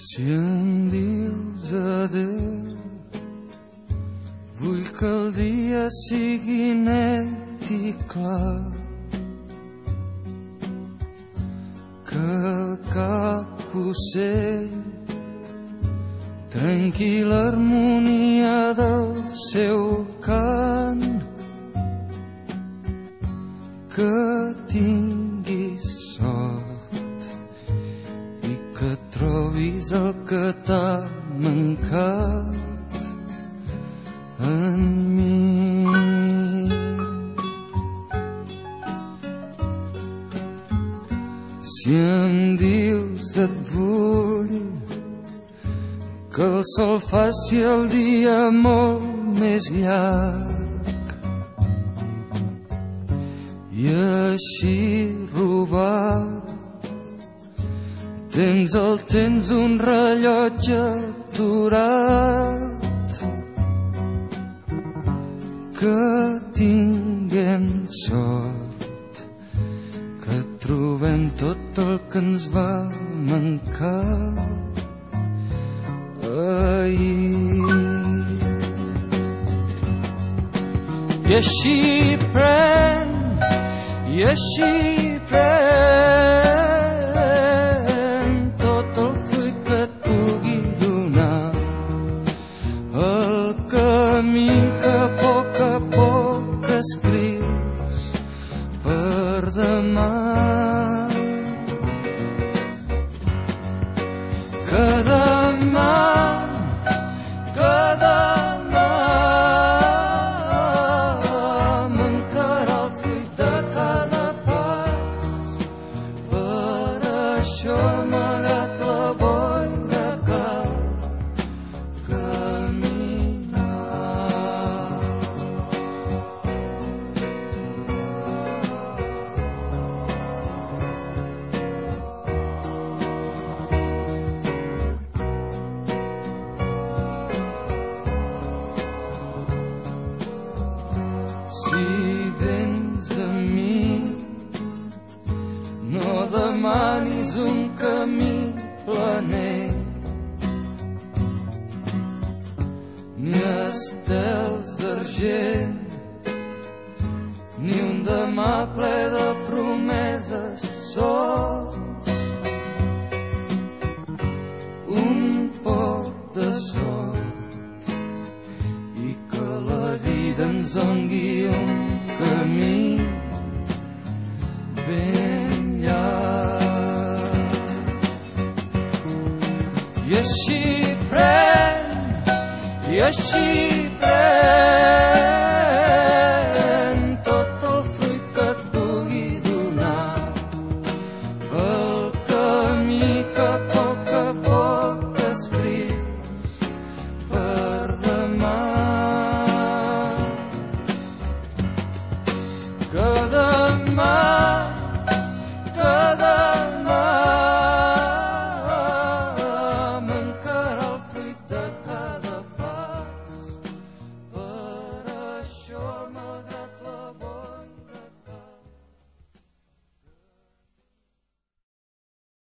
Si em dius adéu, vull que el dia sigui net i clar, que cap ocell trenqui l'harmonia del seu cant, que tinguis sort i que trobis el que t'ha mancat en mi. Si em dius et vull, que el sol faci el dia molt més llarg i així robar tens un rellotge aturat, que tinguem sort, que trobem tot el que ens va mancar ahir. I així pren, i així pren tot el fruit que et pugui donar, el camí que a poc escrius per demà. Que demà mancarà el fruit de cada pas, per això malgrat la boira cal caminar. Si vens a mi, no demanis un camí planer, ni estels d'argent, ni un demà ple de promeses sols, un poc de sort i que la vida ens doni un camí ben llarg. I així pren, i així pren